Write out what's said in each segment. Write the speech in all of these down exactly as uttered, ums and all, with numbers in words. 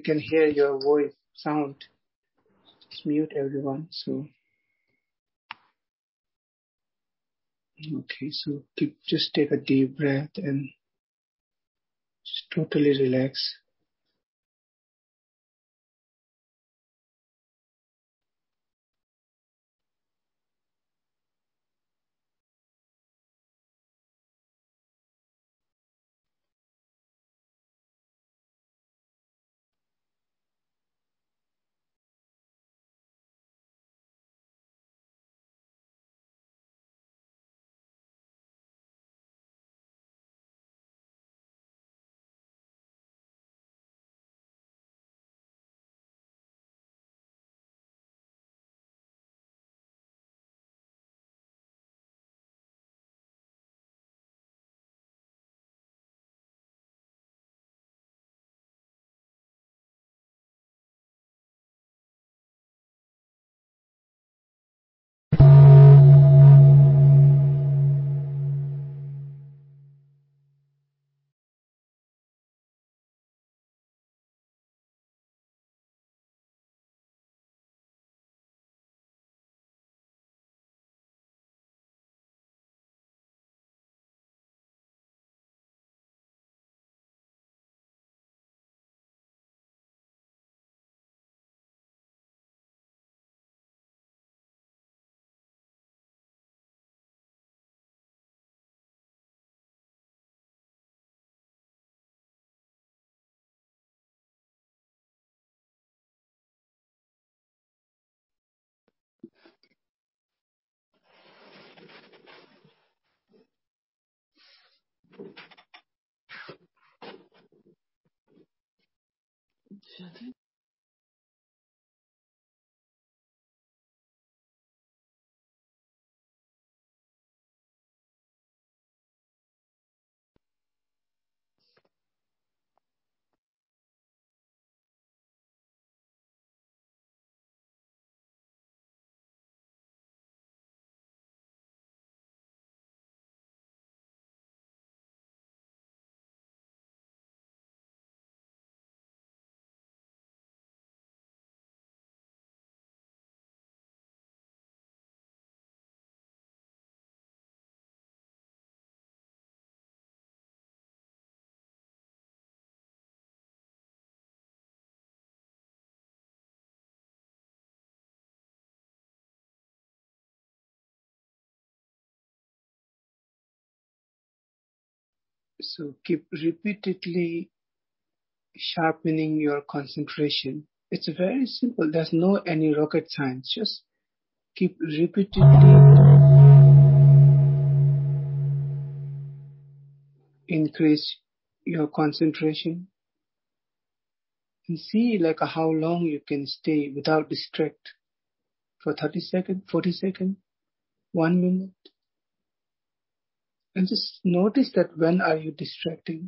can hear your voice sound. Just mute everyone. So okay, so keep, just take a deep breath and just totally relax. So keep repeatedly sharpening your concentration. It's very simple. There's no any rocket science. Just keep repeatedly increase your concentration and see like how long you can stay without distract for thirty seconds, forty seconds, one minute. And just notice that when are you distracting.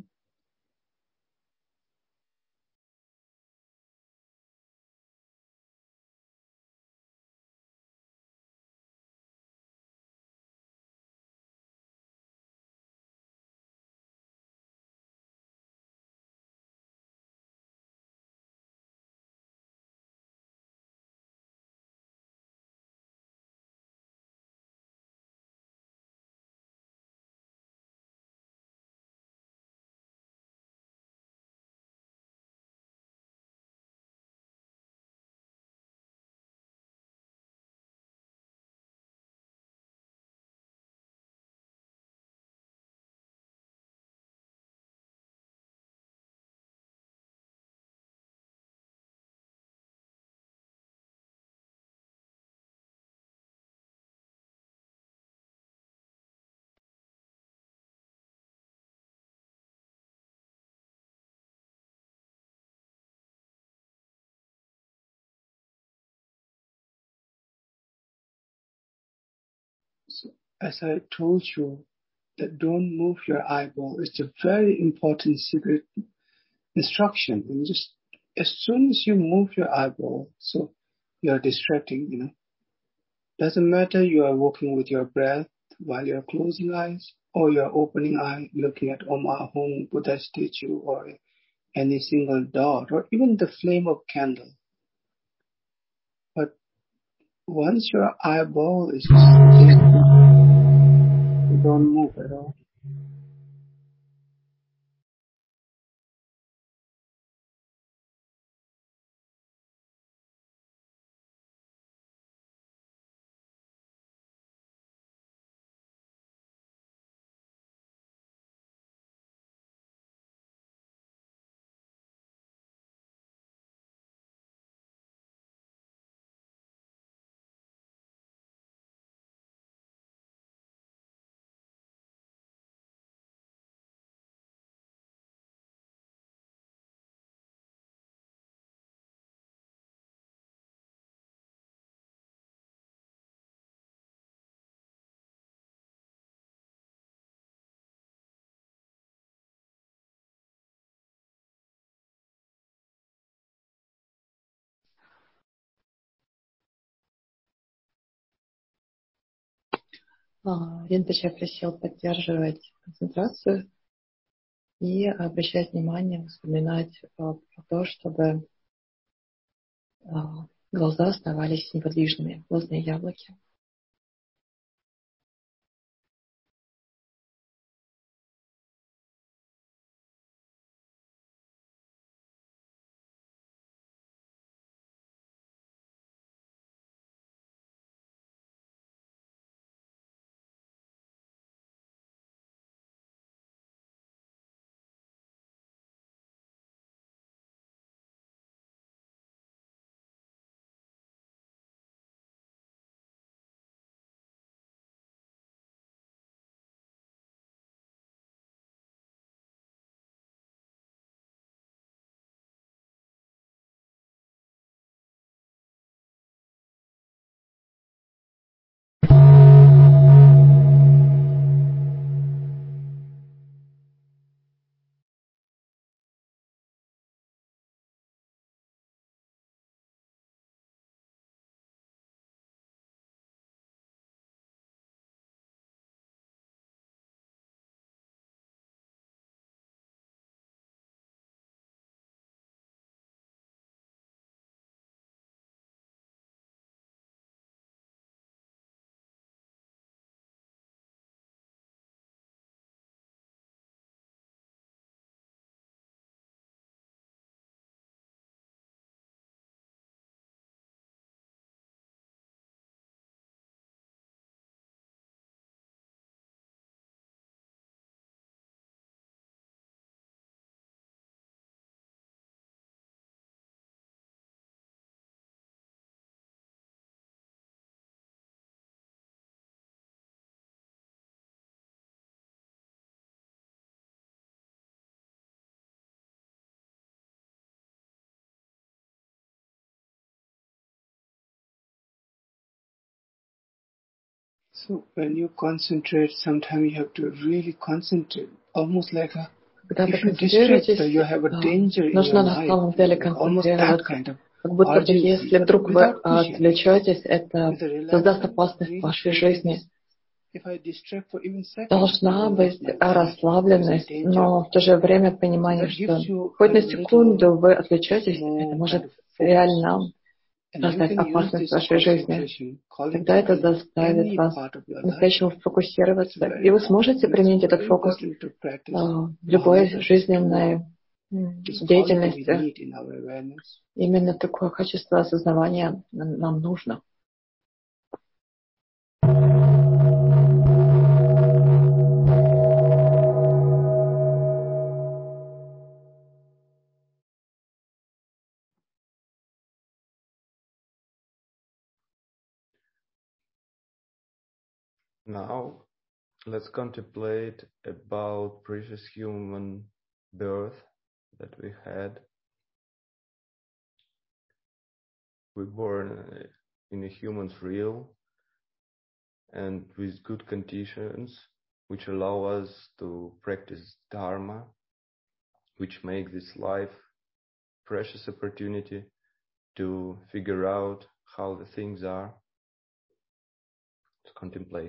So as I told you that don't move your eyeball, it's a very important secret instruction. And just as soon as you move your eyeball, so you're distracting, you know. Doesn't matter you are working with your breath while you're closing eyes or you're opening eye looking at Oma Hong Buddha statue or any single dot or even the flame of candle. But once your eyeball is just still, you don't move at all. Ринпоче просил поддерживать концентрацию и обращать внимание, вспоминать про то, чтобы глаза оставались неподвижными, глазные яблоки. So when you concentrate, sometimes you have to really concentrate, almost like a, if you distract, you have a danger in your нужно на life, самом деле like almost that концентрироваться. kind of Как будто бы urgency, если but вдруг вы without pushing, отвлечетесь, это with a создаст relaxing, опасность в really вашей feeling жизни. this. If I distract for even seconds, Должна I will быть not know there's расслабленность, a danger. но в то же время So понимание, that что gives you хоть a на little секунду вы отвлечетесь, это more kind может of focus. реально And you создать can use опасность в this вашей жизни. concentration, call it Тогда это in заставит any вас part of your life. по-настоящему It's сфокусироваться, very и вы important. сможете It's применить этот very фокус important to practice а, в любой mindfulness to жизненной м, this quality we деятельности. need in our awareness. Именно такое качество осознавания нам нам нужно. Now, let's contemplate about precious human birth that we had. We're born in a human's real and with good conditions, which allow us to practice Dharma, which make this life precious opportunity to figure out how the things are, to contemplate.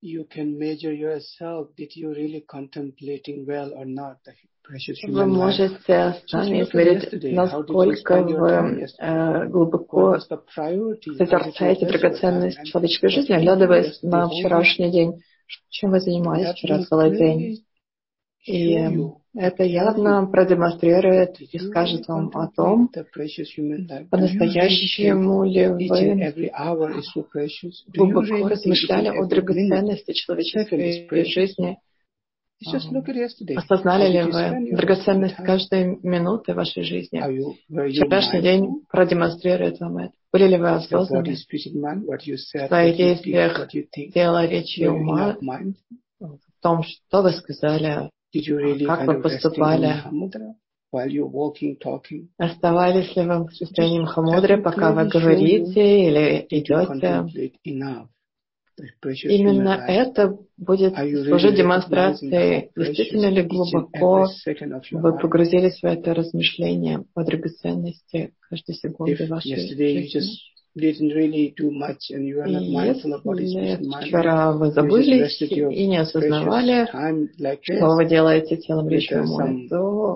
you can measure yourself, did you really contemplating well or not the precious Вы human life. можете сами измерить, насколько вы э, глубоко созерцаете драгоценность человеческой жизни, оглядываясь на вчерашний день, чем вы занимались вчера целый день. И это явно продемонстрирует и скажет вам о том, по-настоящему ли вы глубоко размышляли о драгоценности человеческой жизни. Осознали ли вы драгоценность каждой минуты вашей жизни? Вчерашний день продемонстрирует вам это. Были ли вы осознаны в своих действиях, тела, речи, ума, в том, что вы сказали, как вы поступали? Оставались ли вы в состоянии мхамудры, пока вы говорите или идете? Именно это будет служить демонстрацией, действительно ли глубоко вы погрузились в это размышление о драгоценности каждой секунды вашей жизни. И если вчера вы забылись и не осознавали, что вы делаете телом, речью, умом, то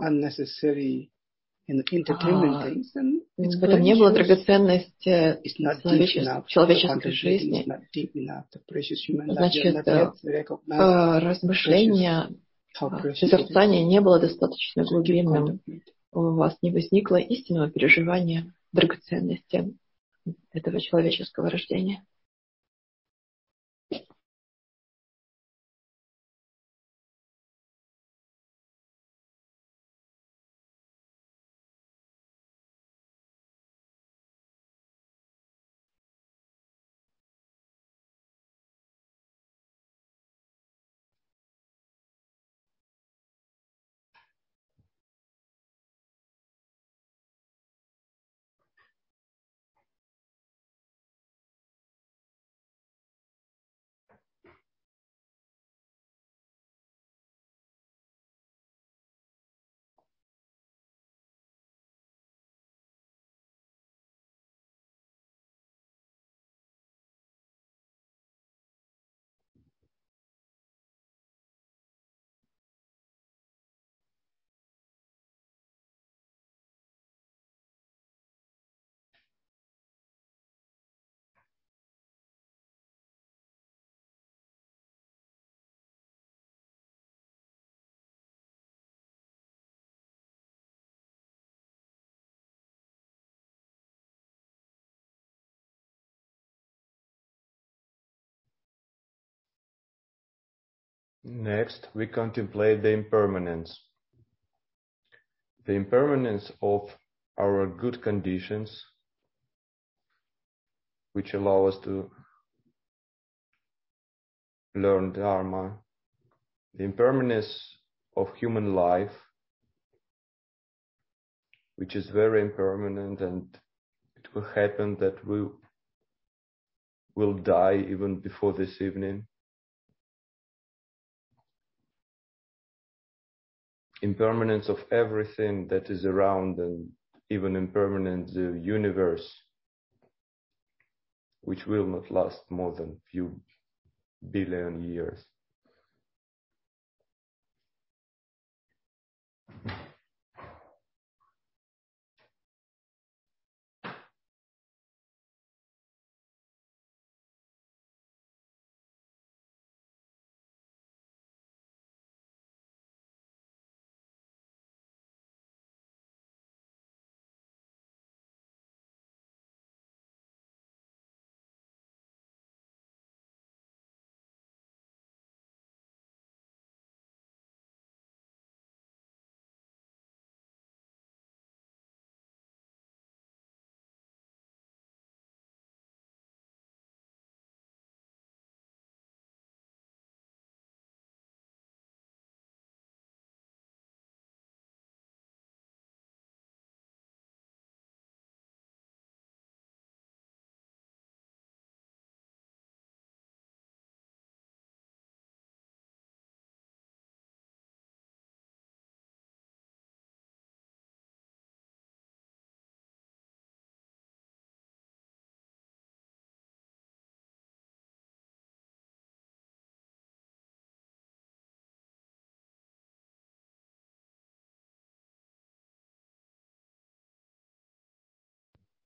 а, в этом не было драгоценности человеческой, человеческой жизни. Значит, размышление, созерцание не было достаточно глубинным. У вас не возникло истинного переживания драгоценности этого человеческого рождения. Next, we contemplate the impermanence. The impermanence of our good conditions, which allow us to learn Dharma. The impermanence of human life, which is very impermanent, and it will happen that we will die even before this evening. Impermanence of everything that is around, and even impermanent the universe, which will not last more than few billion years.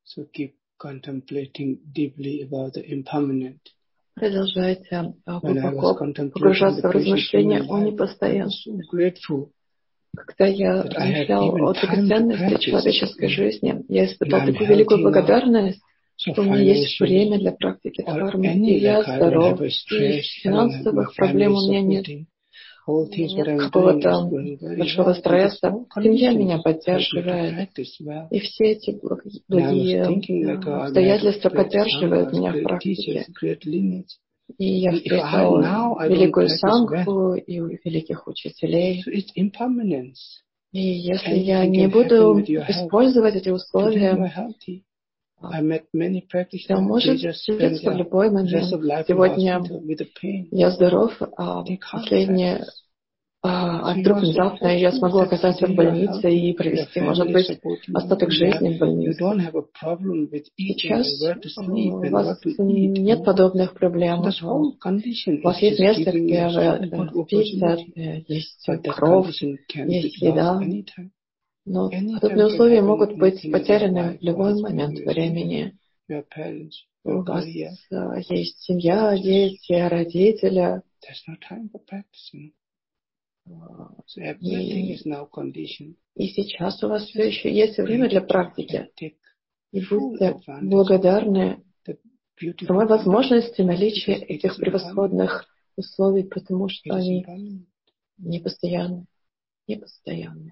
So keep contemplating deeply about the impermanent. Продолжайте глубоко погружаться в размышления о непостоянстве. Когда я размышлял о драгоценности человеческой жизни, я испытал такую великую благодарность, что у меня есть время для практики дхармы, и я здоров, и финансовых проблем у меня нет. Нет какого-то большого стресса. Семья меня поддерживает. И все эти благие обстоятельства поддерживают меня в практике. И я встретил великую сангху и великих учителей. И если я не буду использовать эти условия, то может случиться в любой момент. Сегодня я здоров, а последнее, а вдруг внезапно я смогу оказаться в больнице и провести, может быть, остаток жизни в больнице. Сейчас у вас нет подобных проблем. У вас есть место, где вы спите, есть кров, есть еда. Но подобные условия могут быть потеряны в любой момент времени. У вас есть семья, дети, родители. И, и сейчас у вас все еще есть время для практики. И будьте благодарны самой возможности наличия этих превосходных условий, потому что они непостоянны. Непостоянны.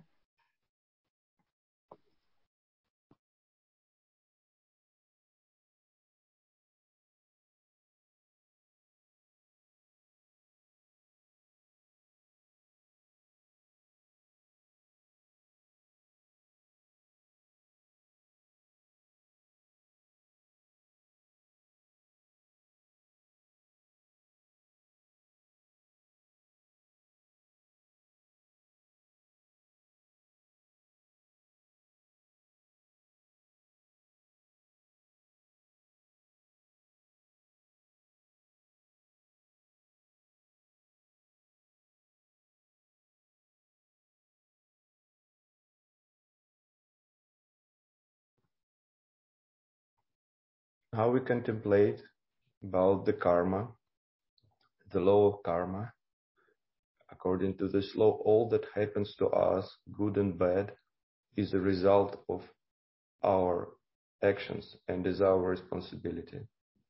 How we contemplate about the karma, the law of karma. According to this law, all that happens to us, good and bad, is a result of our actions and is our responsibility.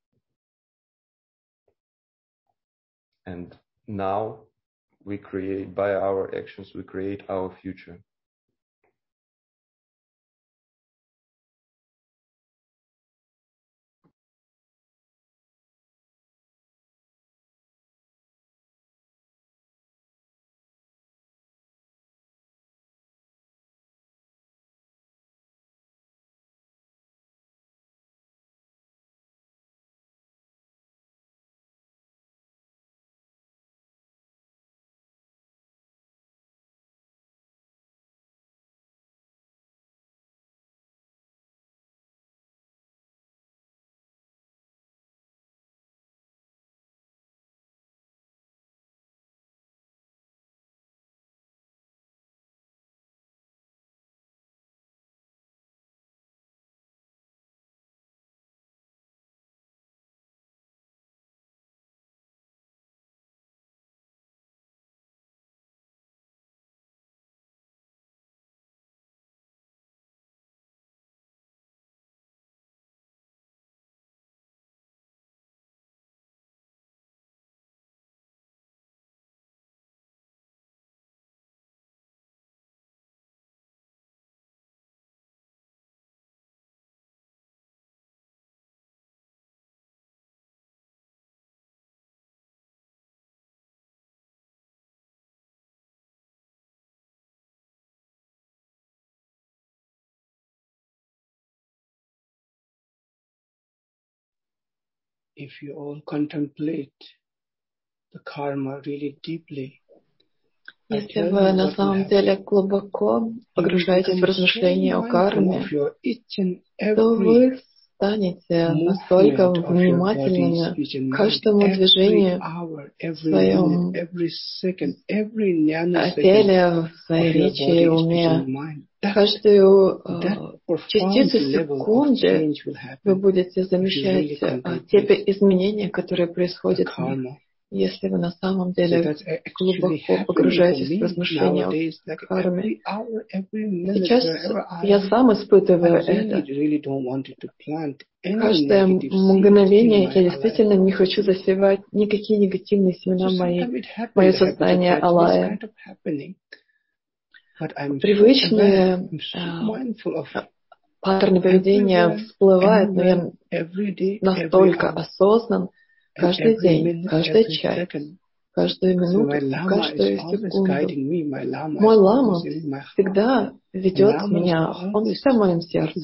And now we create, by our actions, we create our future. If you all contemplate the karma really deeply, если вы на самом деле глубоко погружаетесь в размышления о карме, то вы станете настолько внимательными к каждому движению в своем теле, в своей речи и уме, каждую частицу секунды вы будете замечать те изменения, которые происходят в них. Если вы на самом деле глубоко погружаетесь в размышления о карме. Сейчас я сам испытываю это. Каждое мгновение я действительно не хочу засевать никакие негативные семена в мои, мое сознание Алая. Привычные э, паттерны поведения всплывают, но я настолько осознан каждый день, каждый час, каждую минуту, каждую секунду. Мой лама всегда ведет меня, он всегда в моем сердце.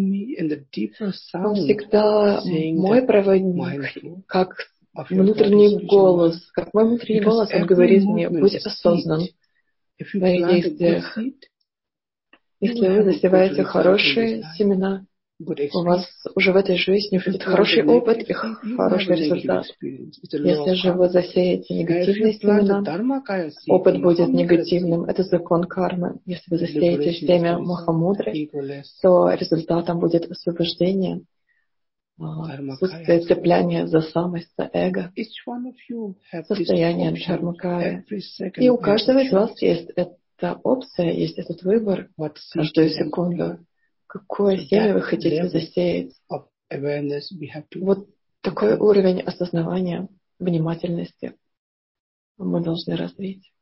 Он всегда мой проводник, как внутренний голос, как мой внутренний голос, он говорит мне, будь осознан в своих действиях. Если вы засеваете хорошие семена, у вас уже в этой жизни будет хороший опыт и хороший результат. Если же вы засеете негативные семена, опыт будет негативным. Это закон кармы. Если вы засеете семя махамудры, то результатом будет освобождение, отсутствие цепляния за самость, за эго, состояние дхармакая. И у каждого из вас есть эта опция, есть этот выбор каждую секунду. Какое семя вы хотите засеять? Вот такой уровень осознавания, внимательности мы должны развить.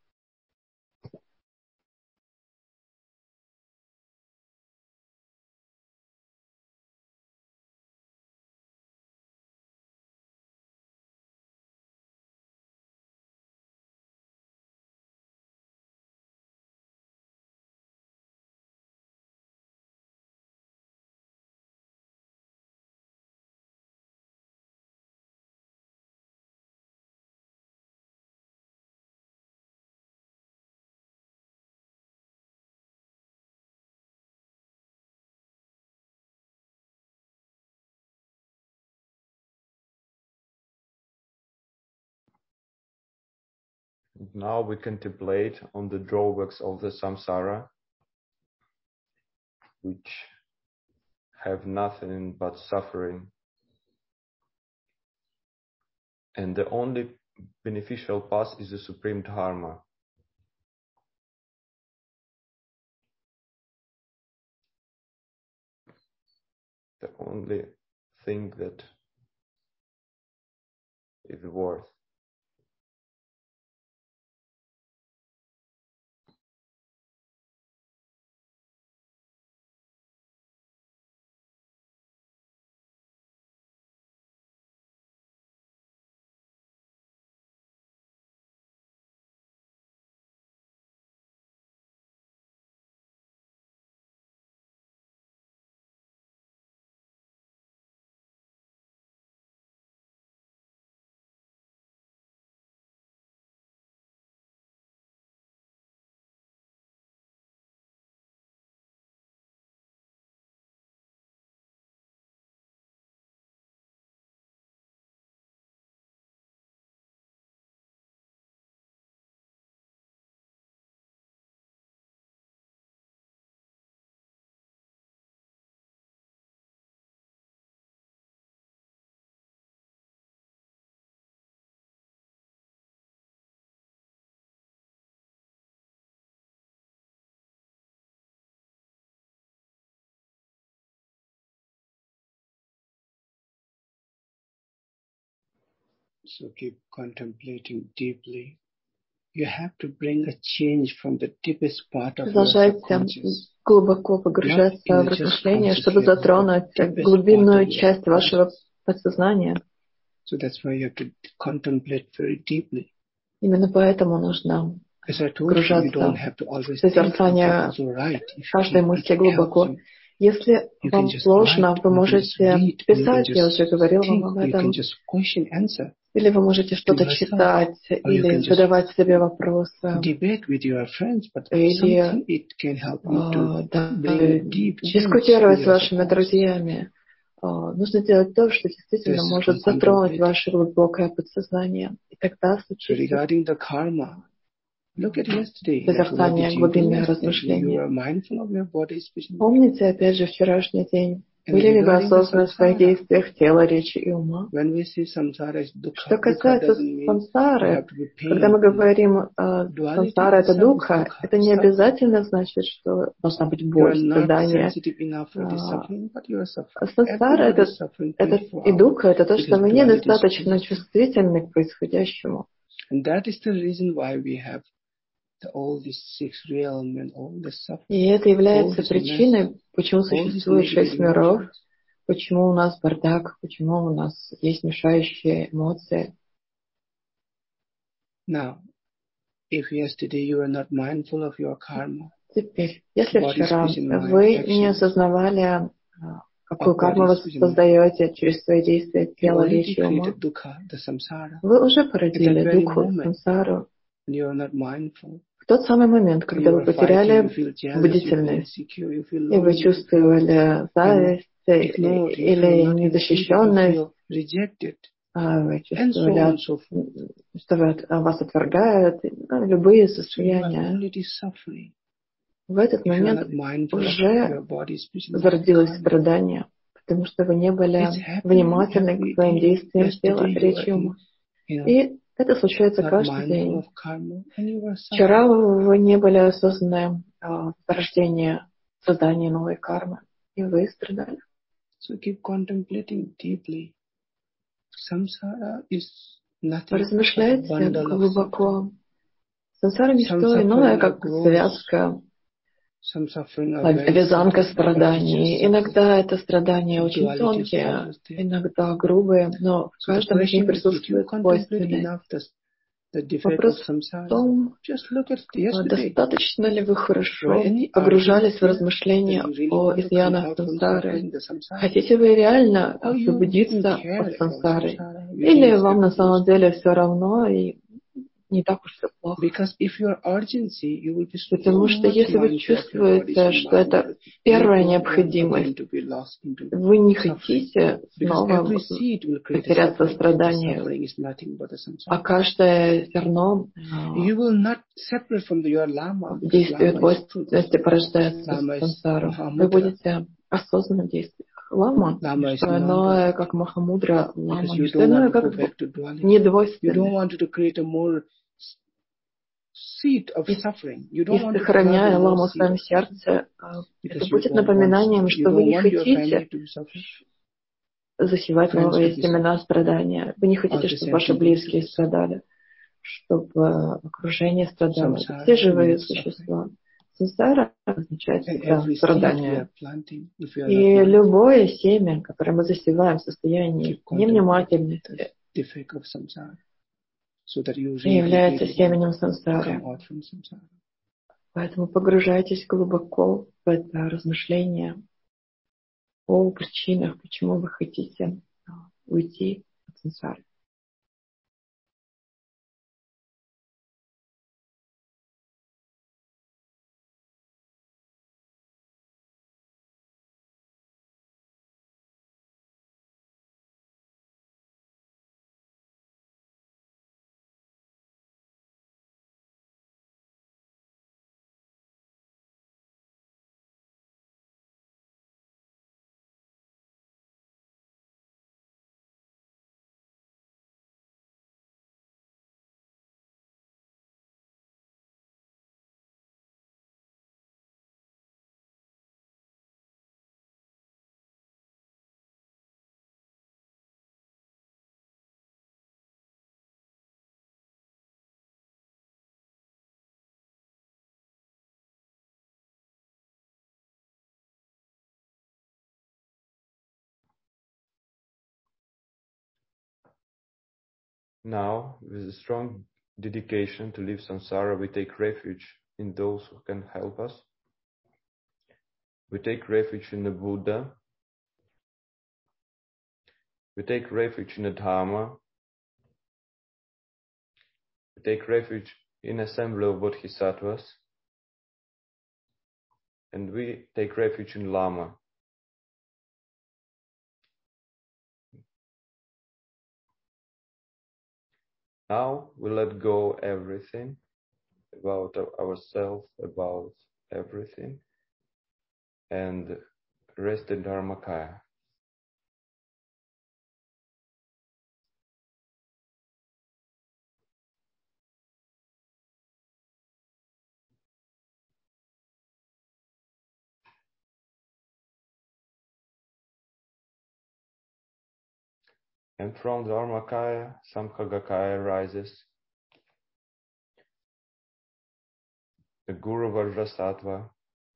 Now we contemplate on the drawbacks of the samsara, which have nothing but suffering. And the only beneficial path is the supreme dharma. The only thing that is worth. So keep contemplating deeply. You have to bring a change from the deepest part of your subconscious. Глубоко погружаться в размышления, чтобы затронуть глубинную часть вашего подсознания. So that's why you have to contemplate very deeply. Именно поэтому нужно погружаться в созерцание каждой мысли глубоко. Если вам сложно, вы можете писать, я уже говорила вам об этом. Или вы можете что-то читать, или задавать себе вопросы. Или да, дискутировать с вашими друзьями. Нужно делать то, что действительно может затронуть ваше глубокое подсознание. И тогда случится созерцание, глубинное размышление. Помните, опять же, вчерашний день? Были ли вы осознаны в своих действиях тела, речи и ума? Что касается сансары, когда мы говорим сансара — это духа, это не обязательно значит, что должна быть боль, страдание. Сансара — это, это и духа — это то, что мы недостаточно чувствительны к происходящему. И это является причиной, почему существует шесть миров, почему у нас бардак, почему у нас есть мешающие эмоции. Теперь, если вчера вы не осознавали, какую карму вы создаете через свои действия тела, речи и ума, вы уже породили духу, сансару. В тот самый момент, когда вы потеряли бдительность, и вы чувствовали зависть или незащищенность, вы чувствовали, что вас отвергают, любые состояния, в этот момент уже зародилось страдание, потому что вы не были внимательны к своим действиям тела, речи и ума. И это случается каждый день. Вчера вы не были осознаны в рождении, создании новой кармы, и вы страдали. Размышляйте глубоко. Сансара не что иное, как связка, вязанка страданий. Иногда это страдания очень тонкие, иногда грубые, но в каждом из них присутствует двойственность. Вопрос в том, достаточно ли вы хорошо погружались в размышления о изъянах сансары. Хотите вы реально освободиться от сансары? Или вам на самом деле все равно и не так уж все плохо? Потому что если вы чувствуете, что это первая необходимость, вы не хотите снова потеряться в страдании, а каждое зерно действие двойственности порождает сансару. Вы будете осознанно действовать. Лама, что иное, как Махамудра, лама, что иное, как недвойственность. И сохраняя ламу в своем сердце, это будет напоминанием, что вы не хотите засевать новые семена страдания. Вы не хотите, чтобы ваши близкие страдали, чтобы окружение страдало. Все живые существа. Сансара означает всегда страдание. И любое семя, которое мы засеваем в состоянии невнимательности, является семенем сансары. Поэтому погружайтесь глубоко в это размышление о причинах, почему вы хотите уйти от сансары. Now, with a strong dedication to leave samsara, we take refuge in those who can help us. We take refuge in the Buddha. We take refuge in the Dharma. We take refuge in assembly of bodhisattvas. And we take refuge in Lama. Now we let go everything. about ourselves, about everything, and rest in Dharmakaya. And from Dharmakaya, Sambhogakaya rises. The Guru Vajrasattva.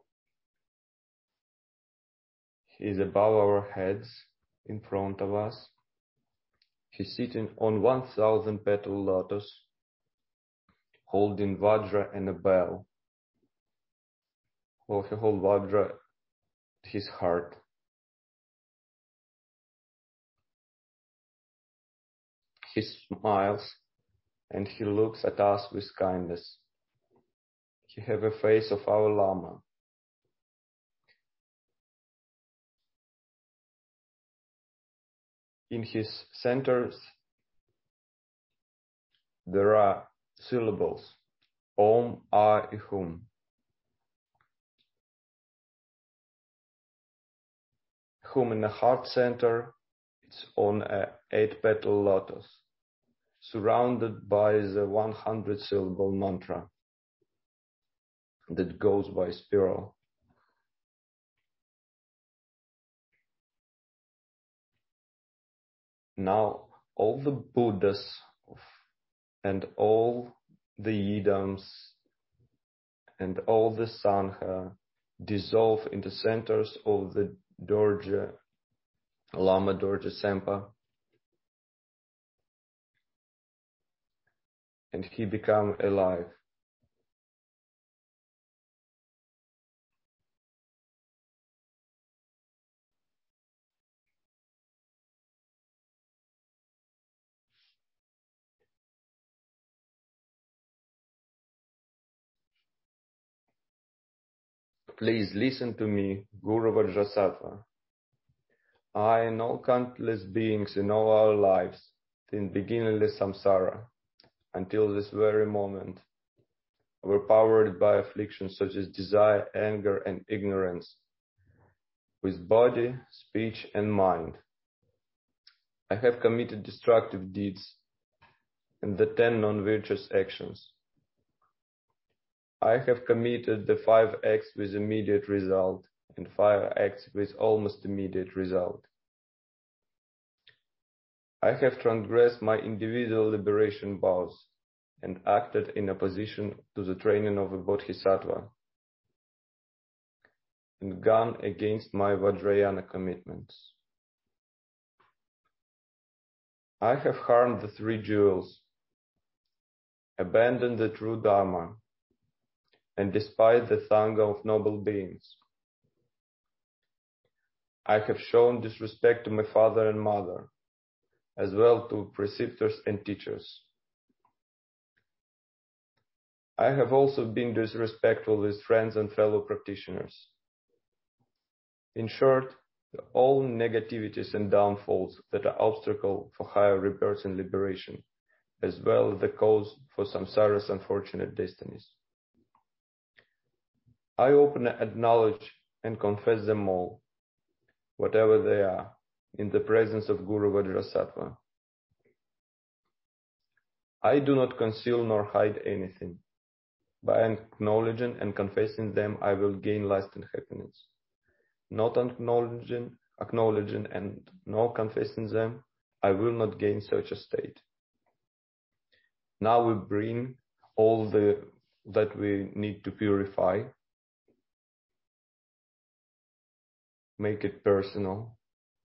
He is above our heads, in front of us. He's sitting on one thousand petal lotus, holding Vajra and a bell. Well, he holds Vajra at his heart. He smiles and he looks at us with kindness. He has a face of our Lama. In his centers, there are syllables, Om, A, I, Hum. Hum in the heart center, it's on an eight-petal lotus, surrounded by the one hundred syllable mantra that goes by spiral. Now, all the Buddhas and all the Yidams and all the Sangha dissolve in the centers of the Dorje, Lama Dorje Sempa, and he become alive. Please listen to me, Guru Vajrasattva. I and all countless beings in all our lives, in beginningless samsara, until this very moment, were powered by afflictions such as desire, anger, and ignorance, with body, speech, and mind. I have committed destructive deeds and the ten non-virtuous actions. I have committed the five acts with immediate result and five acts with almost immediate result. I have transgressed my individual liberation vows and acted in opposition to the training of a bodhisattva and gone against my Vajrayana commitments. I have harmed the three jewels, abandoned the true Dharma, and despised the Sangha of noble beings. I have shown disrespect to my father and mother, as well to preceptors and teachers. I have also been disrespectful with friends and fellow practitioners. In short, all negativities and downfalls that are obstacle for higher rebirths and liberation, as well as the cause for samsara's unfortunate destinies. I openly acknowledge and confess them all, whatever they are, in the presence of Guru Vajrasattva. I do not conceal nor hide anything. By acknowledging and confessing them, I will gain lasting happiness. Not acknowledging, acknowledging and not confessing them, I will not gain such a state. Now we bring all the that we need to purify, make it personal.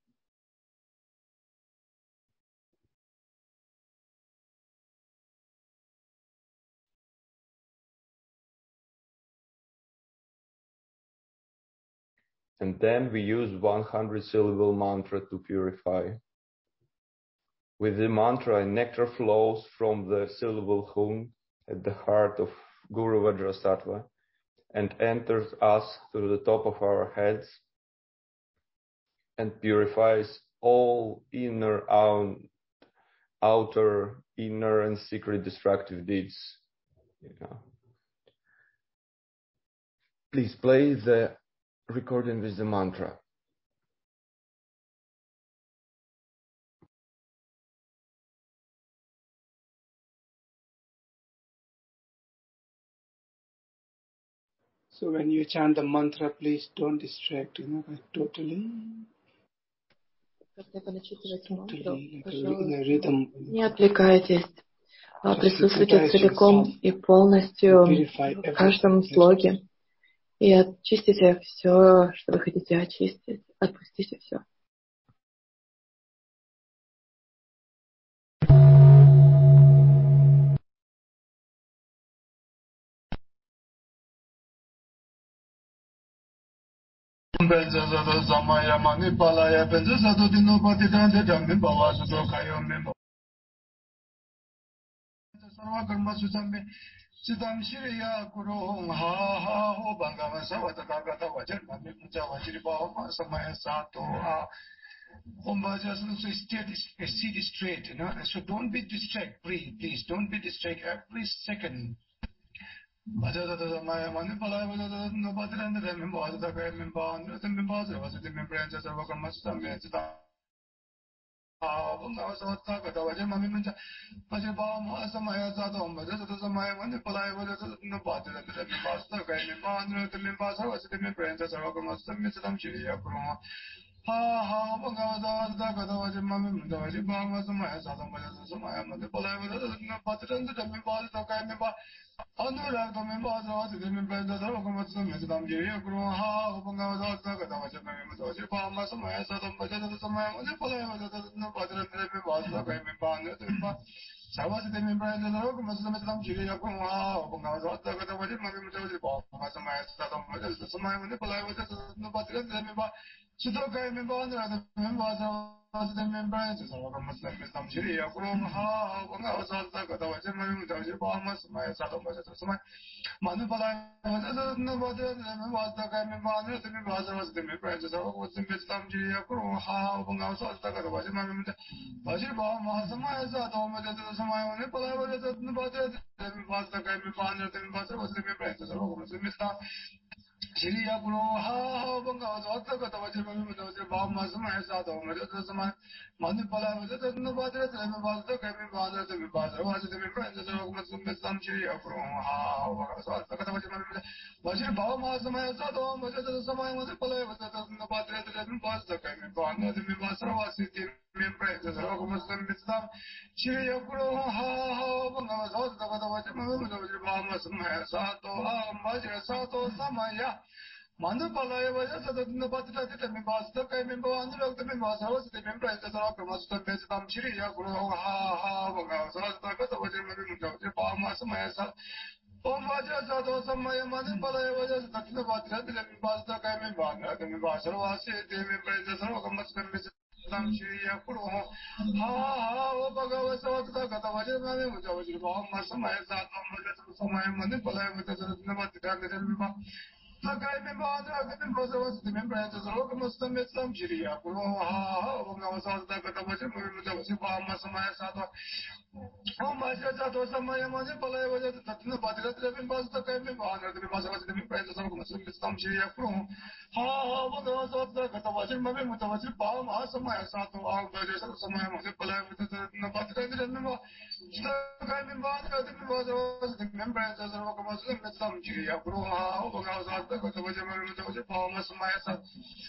And then we use one hundred syllable mantra to purify. With the mantra, nectar flows from the syllable Hum at the heart of Guru Vajrasattva and enters us through the top of our heads and purifies all inner, outer, inner and secret destructive deeds. You know, Please play the recording with the mantra. So when you chant the mantra, please don't distract, you know, like totally. Когда вы начитываете мантру, пожалуйста, не отвлекайтесь, а присутствуйте целиком и полностью в каждом слоге и очистите все, что вы хотите очистить, отпустите все. Benza zado zamaya mani palaya benza zado dino pati dande dami bawa zado kayo mimba sarva karma susami sidam shiriya kuro ha ha ho bangama savata tagata vajan mami puja vajri bawa samaya sato ha Om Bhaja, so steady, sit straight, you know. So don't be distracted, please, please don't be distracted every second. Bhaja da maya mani palaya bhaja no pati dande dami bawa zado kayo mimba andra dami bawa sarva siddhi mimba enja sarva karma susami sidam Ah, bunga wasata kata waje mami menja waje ba ma samaya zato waje zato samaya mani palaya waje no pati da da mi basta kai mi ba no te mi ba sa waje te mi prenta sa ko mas mi sadam chiri ya kuro ha ha bunga wasata kata waje mami menja waje ba ma samaya zato waje zato samaya mani palaya waje no pati da da mi ba sa kai mi ba Anurag to mi ba sa waje te mi prenta sa ko mas mi sadam chiri ya kuro ha bunga wasata kata waje mami menja waje ba ma samaya zato waje zato samaya mani palaya waje no Padre mi basta kai mi banu tu ba Savasi de mi brand no ko mas me tam chiri ya ko ha ko nga sa ta ka ta waje mami mu tawi ba ma sa ma sa ta ma sa sa ma ne pala waje no Padre de mi ba Sudo kai mi ba na de mi ba sa Savasi de mi brand sa ko mas me tam chiri ya ko ha ko nga sa ta ka ta waje mami mu tawi ba ma sa ma sa ta ma sa sa ma Manu pala waje no Padre de mi basta kai mi banu tu mi ba Savasi de mi brand sa ko mas me tam chiri ya ko ha ko nga sa ta ka ta waje mami mu Vajri Bhava Mahasamaya Sato Majata Samaya Mani Palaya Vajata Nubhata Vasta Kai Mi Panya Temi Vasa Vasta Mi Prenta Sarvaka Masamita Shiriya Guru Ha Ha Banga Vasta Kata Vajri Mami Vajri Bhava Mahasamaya Sato Majata Samaya Mani Palaya Vajata Nubhata Temi Vasta Kai Mi Panya Temi Vasa Vasta Mi Prenta Sarvaka Masamita Shiriya Guru Ha Ha Banga Vasta Kata Vajri Mami Vajri Bhava Mahasamaya Sato Majata Samaya Mani Palaya Vajata Nubhata Temi Vasta Kai Mi Panya Temi Vasa Vasta Mi Prenta Sarvaka Masamita Shiriya Guru Ha Ha Banga Vasta Kata Vajri Mami Vajri Bhava Mahasamaya Sato Ha Majra Sato Samaya Manu palaya vaja sadatna patita tita mi basta kai mi bawanu rakta mi basa vasa te mi prajta saraka masta me sitam chiri ya kuro ha ha vanga sarata kata vaja mami muta vaja pa ma samaya sa Om vaja sato samaya manu palaya vaja sadatna patita tita mi basta kai mi bawanu rakta mi basa vasa te mi prajta saraka masta me sitam chiri ya kuro ha ha o bhagava savatata kata vaja mami muta vaja pa ma samaya sa om vaja samaya manu palaya vaja sadatna patita tita mi basa Takai mi bana kadin bazavas dimin brayta zaro kamastam metam chiriya kuro ha ha bunga vasas da kata vaje mu mu javasi ba ma samaya sato Om Bhaja Sato Samaya Mani Palaya Vaja Tatna Padra Trevin Basta Kai Mi Bana Trevin Basta Vaja Trevin Prayta Sarva Kamasam Mistam Shiriya Kuro Ha Ha Bunga Vasas Kata Vajir Mami Mutavajir Pa Ma Samaya Sato Om Bhaja Sato Samaya Mani Palaya Vaja Tatna Padra Trevin Basta Kai Mi Bana Trevin Basta Vaja Trevin Prayta Sarva Kamasam Mistam Shiriya Kuro Ha Ha Bunga Vasas Kata Vajir Mami Mutavajir Pa Ma Samaya Sato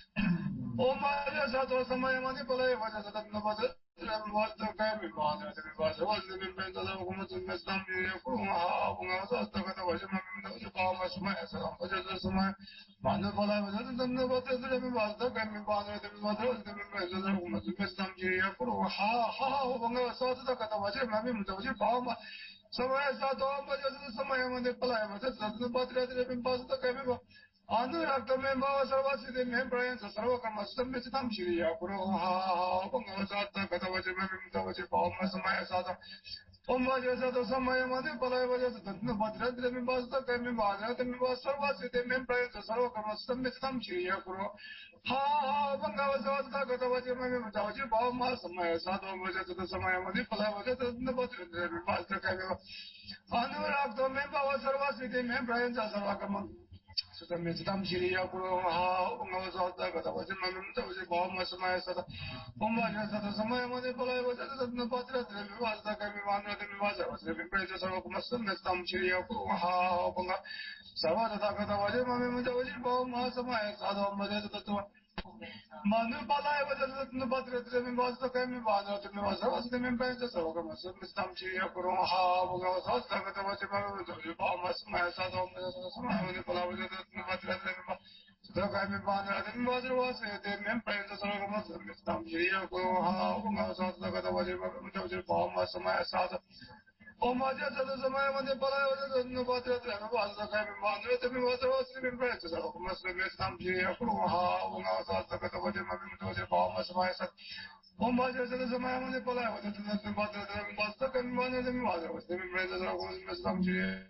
Om Bhaja Sato Samaya Mani Palaya Vaja Tatna Padra Vasta Kai Mi Bana Trevin Basta Vaja Trevin Prayta Sarva Kamasam Mistam Shiriya Kuro Ha Bunga Vasas Kata Vajir Mami Mutavajir Pa Ma Samaya Sato Vaja Samaya Manu Palaya Vaja Tatna Padra Trevin Basta Kai Mi Bana Trevin Basta Vaja Trevin Prayta Sarva Kamasam Mistam Shiriya Kuro Ha Ha Bunga Vasas Kata Vajir Mami Mutavajir Pa Ma Samaya Sato Vaja Samaya Mani Palaya Vaja Tatna Padra Trevin Basta Kai Mi Bana Anurakta Memba Sarvasiti Membrayan Sarva Karma Samitam Shiriya Kuro Ha Bunga Vasata Kata Vajir Mami Mutavajir Pa Ma Samaya Sato Om Vaja Sato Samaya Mani Palaya Vaja Tatna Padra Trevin Basta Kai Mi Bana Trevin Basta Sarvasiti Membrayan Sarva Karma Samitam Shiriya Kuro Ha Bunga Vasata Kata Vajir Mami Mutavajir Pa Ma Samaya Sato Om Vaja Sato Samaya Mani Palaya Vaja Tatna Padra Trevin Basta Kai Mi Anurakta Memba Sarvasiti Membrayan Sarva Karma Sudamizam Shriya Guru Ha Ungavasata Katavajimam Bhavama Samayasata Umbajasata Samayamani Palai Vajasatna Patra Vivasa Kamivana Vivasa was living praises of Kumasam Shriya Guru Ha Unga Savata Katavajimam Bhavama Samayasata Majasata Manu Palai Vajasatna Patra Vivasa Kamivana Vivasa was living praises of Kumasam Shriya Guru Ha Ungavasata Katavajimam Bhavama Samayasata Samayamani Palai so I'm Bana, the mother was the member of the Muslim, Tam Shia, how the Wajib, Palma, Samaya Sada. Oh, my dear, the Mayan, the Palaya, the Batra, was the Kaimana, the mother was the member of Muslim, Tam Shia, how the Wajib, Palma, Samaya Sada. Oh, my dear, the Mayan, the Palaya, the Batra, was the Kaimana, the mother was the member of Muslim, Tam Shia.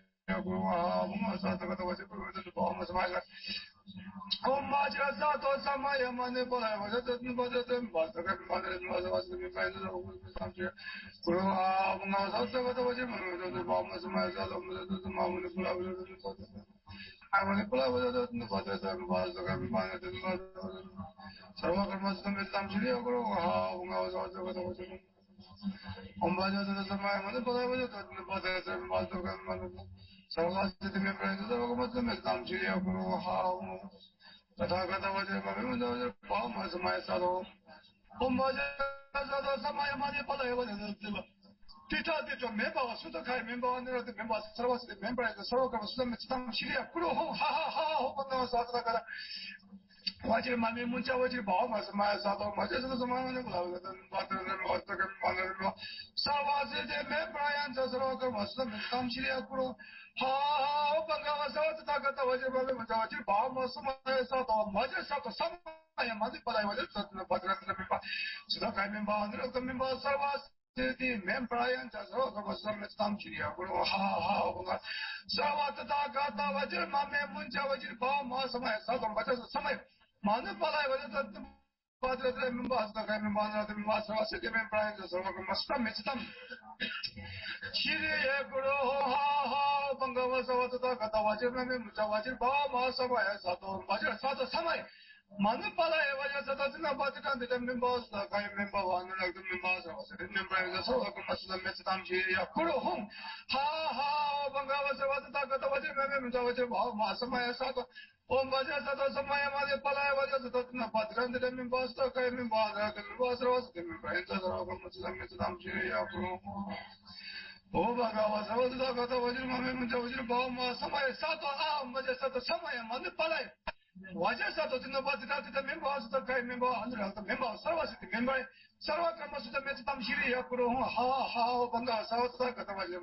Oh, Maja Sato Samaya Mane Pola was a certain bottom, but the mother was the friend of the country. Guru also got the bomb was my the mom of the I want to pull out the bottom was the government of the mother. Sarwaka must have made some Julia Guru, how was also got the Ombaja the Samaya Mane Pola was a certain bottom was the government. Sarwas the members of the Muslim Islam Julia Guru, how Tathagata Vajra Palma Samayasado. Ombaja Samaya Mane Palaya was a Tita Tita member was Sudakai member under the members, Sarwas the member of the Soroka was some Shiria Kuru, ha ha ha, Hopana Sataka. Watching Mami Muncha, which is Palma Samayasado, Majas of the Saman, was the Commander. Sarwas the member and Soroka was some Shiria Kuru. Ha Bangava Sataka Vajra Palma Samayasado, Majas of the Samaya Manipala was a Patra. So the member under the member Sarwas. The member and Jazoka was some Chiria, ha ha. Savata Gata Vajra Mame Munja Vajra Palma Samaya Satam Bajas Samay Manipala was the Padre members, the Kamimana, the Master City member and Jazoka Mastam Mistam Chiria Guru, ha ha. Bangava Savata Gata Vajra Mame Vajra Palma Samaya Satam Bajas Sata Samay. Manupala was a dozen about it and the members, the kind member one like the members, I was a member of the Soul of the Metam Chiria, Kuro home. Ha ha, Bangava was a Takata, what you remember, Masamaya Sato, on Bajasato, Samaya Pala was a dozen about it and the members, the kind member, the members was the members of the Metam Chiria, Kuro. Oh, Bangava was a Takata, what you remember, Samaya Sato, ah, Majasato, Samaya, Manipala. Wajasato in the body that the members of the kind member under the member of Sarvas, the member Sarvaka must have met some Shiria, ha ha, Banga, Savaka,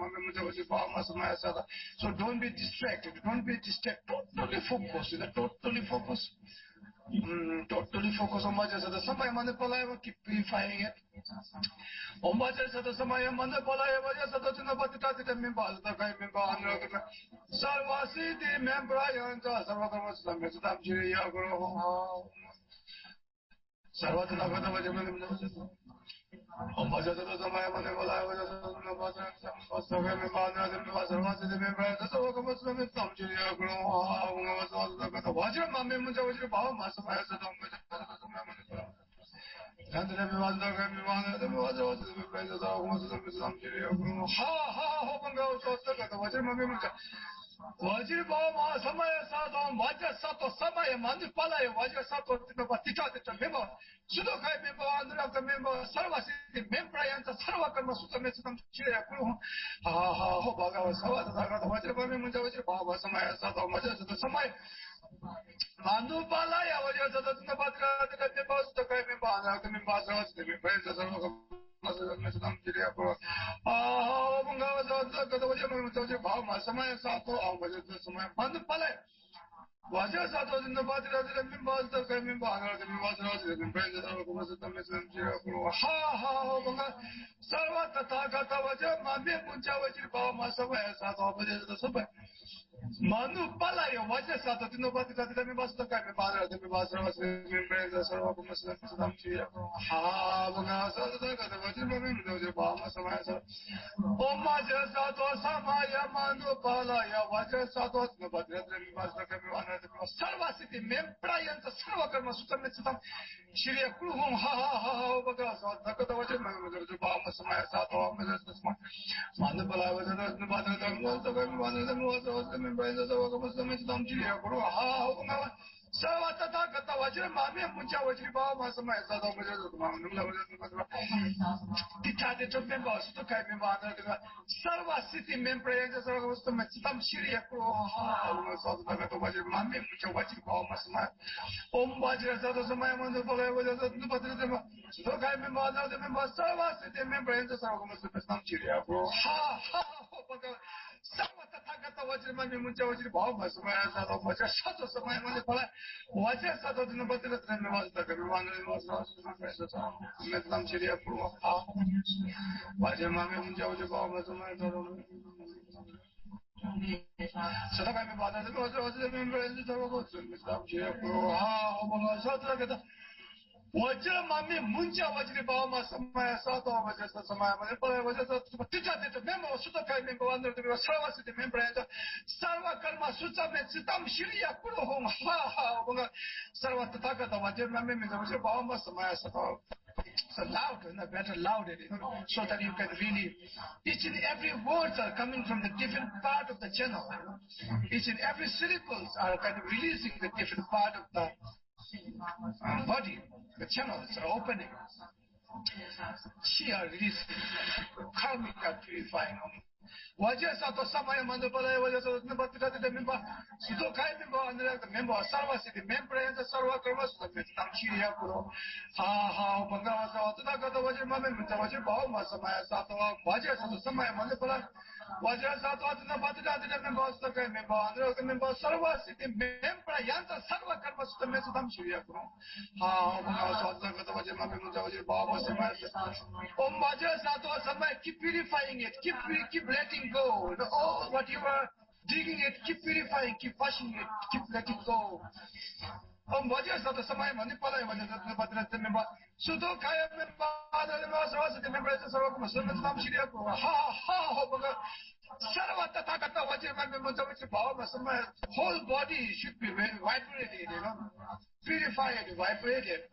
so don't be distracted, don't be distracted, totally focus, totally focus. Mm, totally focus on Majas of the Samaya Manipala, keep purifying it. On Majas of the Samaya Manipala, Vajasato in the body that the members of the kind member under the Sarvasi, the member, and Sarvaka was the Mestam Chiria Guru. Sarvata was on Bajas of the Samaya Manipala, was the member, the member, the Sarvaka was the Mestam Chiria Guru, was the Vajra Mamma, Vajra Bama, Samaya Sadam. And then everyone, everyone, the mother was the praises of Muslim Chiria. Ha ha, Hopango, the Vajra Mamma. Wajir Bama, Samaya Sadam, Vaja Sato, Samaya, Manipala, Vaja Sato, Patita, the member, Sudokai member, under the member, Sarvasi, the member, and the Sarvaka Masuka Mesam Chiria. Ha ha, Hopaga, Savata, the Vajra Mamma, Baba, Samaya Sato, Vaja, the Samaya. Manu Palaya was just the Patra, the members, the kind member, the members, the members of Muslim Chiria. Ah, Bunga, the Wajama, Samaya Sato, Manu Palaya. Vaja Sato in the Patra, the members, the kind member, the members, the members of Muslim Chiria. Ha ha, Bunga, Salvata Takata Vajama, Muncha, Vajibama, Samaya Sato, the Super. Manu Palaya, what is that? Nobody that the members of the kind of father, the members of the members of Muslim Chiria. Ha, Bangasa, the Vajim, the Bama Samasa. Oh, Maja Sato Samaya Manu Palaya, what is that? Nobody that the members of the Sarvasiti memprayansa sarva karma sutam chitam Shriya Kuruhum ha ha ha ha Bhagavasa Takata Vajra Mahamudra Bhama Samaya Sato Amazasma Mandapala Vajra Nubadra Dhamma Sakami Vandra Dhamma Savasya Memprayansa Sarva Karma Sutam chitam Shriya Kuruhum ha ha Sarva Tata Kata Vajra Mami Muncha Vajri Bhama Samaya Sato Amazasma Tita de Member Sukai Member Sarva City Memprayansa Sarva Karma Sutam chitam Shriya Kuruhum ha ha Takata Vajra Mami Muncha Vajri Bhama Samaya Om Vajra Sato Samaya Mandapala Vajra Nubadra Dhamma Sakami Vandra Dhamma Savasya Memprayansa Sarva Karma Sutam chitam Shriya Kuruhum ha ha Sarva Tathagata Vajra Mami Muncha Vajri Bhama Samaya Sato Vajra Sato Samaya Mandapala Vajra Sato Nubadra Dhamma Sakami Vandra Dhamma Savasya chitam Shriya Kuruhum ha Vajra Mami Muncha Vajri Bhama Samaya Sato Sadakami Vandra Dhamma Savasya Memprayansa Sarva Karma Sutam Shriya Kuruhum ha Om Sato Vajra Mami Muncha Vajri Bhama Samaya Sato Vajra Samaya Mandapala Vajra Sato Tita Tita Member Sutakai Member Vandra Dhamma Savasya Memprayansa Sarva Karma Sutam chitam Shriya Kuruhum ha ha Sarva Tathagata Vajra Mami Muncha Vajri Bhama Samaya Sato. So loud, you know, better loud it, you know, so that you can really, each and every words are coming from the different part of the channel, you know. Each and every syllables are kind of releasing the different part of the um, body. The channels are opening. She are releasing, karmic are purifying. Vajra Sato Samaya Mandapala Vajra Sato Nubadra Dhamma Sudokai Member Anuragta Member Sarva City Memprayansa Sarva Karma Sutam chitam Shriya Kuruhum ha ha Bhagavasa Tathagata Vajra Mami Muncha Vajri Bhama Samaya Sato Vajra Sato Samaya Mandapala Vajra Sato Nubadra Dhamma Sudokai Member Anuragta Member Sarva City Memprayansa Sarva Karma Sutam chitam Shriya Kuruhum ha Bhagavasa Tathagata Vajra Mami Muncha Vajri Bhama Samaya Om Vajra Sato Samaya, keep purifying it, keep keep letting go. You know, all what you are digging it, keep purifying, keep washing it, keep letting go. Om Vajra Sato Samaya Mandapala Vajra Sato Nubadra Dhamma Sudokaya Member Sarvasya Memprayansa Sarva Karma Sutam chitam Shriya Kuruhum ha ha ha Sarva Tathagata Vajra Mami Muncha Vajri Bhama Samaya. Whole body should be vibrated, you know, purified, vibrated.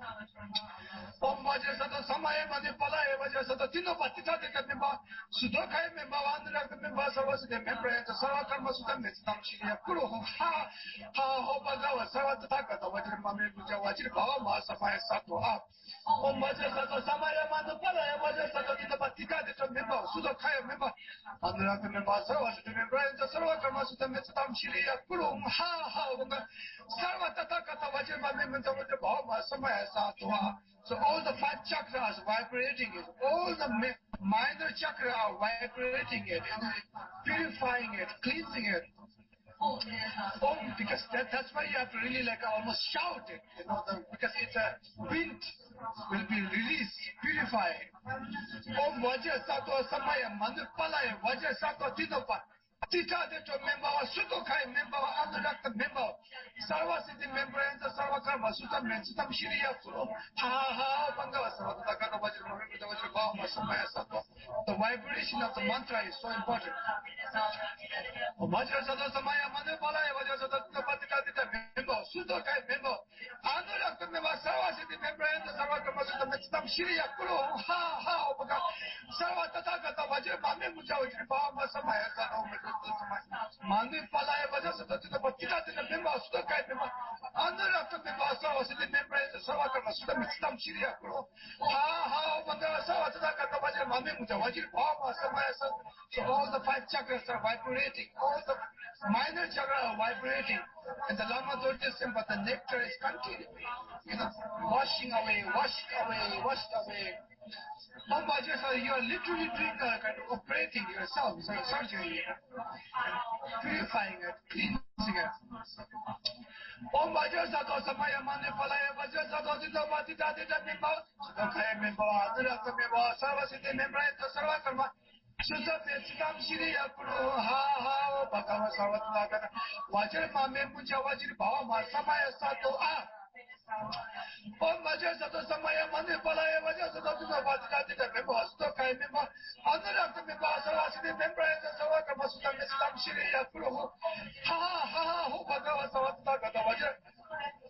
Om Vajra Sato Samaya Mandapala Vajra Sato Tinopati Tita Member Sudokai Member Vandra Member Savasya Memprayansa Sarva Karma Sutam chitam Shriya Kuruhum ha ha ho Bhagava Sarva Tathagata Vajra Mami Muncha Vajri Bhama Samaya Sato ha Om Vajra Sato Samaya Mandapala Vajra Sato Tinopati Tita Member Sudokai Member Vandra Member Savasya Memprayansa Sarva Karma Sutam chitam Shriya Kuruhum ha ha Sarva Tathagata Vajra Mami Muncha Vajri Bhama Samaya Sato ha. So all the five chakras are vibrating it. All the minor chakras are vibrating it, purifying it, cleansing it. Oh, because that, that's why you have to really like almost shout it, you know, the, because it's a wind will be released, purified. Om Vajra Sato Samaya Mandapala Vajra Sato Tinopa. Tita Deto member, Sudokai member, Anuragta member, Sarva City Memprayansa Sarva Karma Sutam Sutam Shriya Kuruhum ha ha Bhagava Sarva Tathagata Vajra Mami Muncha Vajri Bhama Samaya Sato. The vibration of the mantra is so important. Vajra Sato Samaya Mandapala Vajra Sato Tinopati Tita member, Sudokai member, Anuragta member, Sarva City Memprayansa Sarva Karma Sutam Sutam Shriya Kuruhum ha ha Bhagava Sarva Tathagata Vajra Mami Muncha Vajri Bhama Samaya Sato. Mandi Palaya Vajra Sato Tinopati Tita member, Sudokai member, Anuragta member, Sarva City Memprayansa Sarva Karma Sutam chitam Shriya Kuruhum ha ha Bhagava Sarva Tathagata Vajra Mami Muncha Vajri Bhama Samaya Sato. So all the five chakras are vibrating, all the minor chakras are vibrating, and the Lama Dorje said, but the nectar is continuing, you know, washing away, washed away, washed away. Om Vajra Sato, you are literally doing a kind of operating yourself, so surgery, purifying it, cleansing it. Om Vajra Sato Samaya Mandapala Vajra Sato Tinopati Tita member, Sudokai member, Anuragta member, Sarva City Memprayansa Sarva Karma Sutam chitam Shriya Kuruhum ha ha Bhagava Sarva Tathagata Vajra Mami Muncha Vajri Bhama Samaya Sato ah. Om Vajra Sato Samaya Mandapala Vajra Sato Tinopati Tita member, Sudokai member, Anuragta member, Sarva City Memprayansa Sarva Karma Sutam chitam Shriya Kuruhum ha ha ha Bhagava Sarva Tathagata